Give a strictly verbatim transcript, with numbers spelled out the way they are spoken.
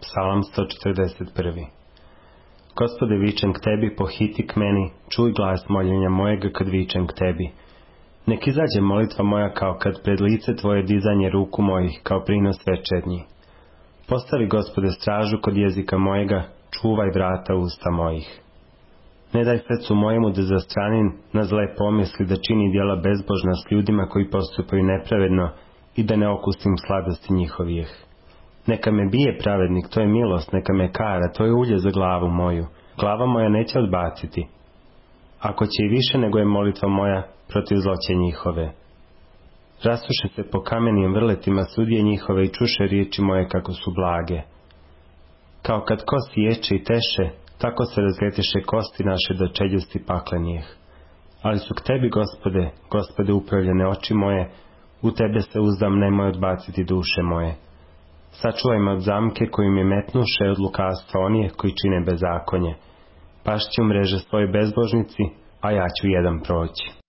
Psalam sto četrdeset prvi. Gospode, vičem k tebi, pohiti k meni, čuj glas moljenja mojega kad vičem k tebi. Nek izađe molitva moja kao kad pred lice tvoje dizanje ruku mojih, kao prinos večernji. Postavi, Gospode, stražu kod jezika mojega, čuvaj vrata usta mojih. Ne daj srcu mojemu da zastranim na zle pomisli, da čini djela bezbožna s ljudima koji postupaju nepravedno i da ne okustim sladosti njihovih. Neka me bije pravednik, to je milost, neka me kara, to je ulje za glavu moju. Glava moja neće odbaciti. Ako će i više nego je molitva moja protiv zloće njihove. Rasuše se po kamenim vrletima sudije njihove i čuše riječi moje kako su blage. Kao kad kosti ječe i teše, tako se razleteše kosti naše do čeljusti paklenijeh. Ali su k tebi, Gospode, Gospode, upravljene oči moje, u tebe se uzdam, nemoj odbaciti duše moje. Sačuvaj me od zamke koju mi metnuše, od lukavstva onije koji čine bezakonje. Pašću mreže svoje bezbožnici, a ja ću jedan proći.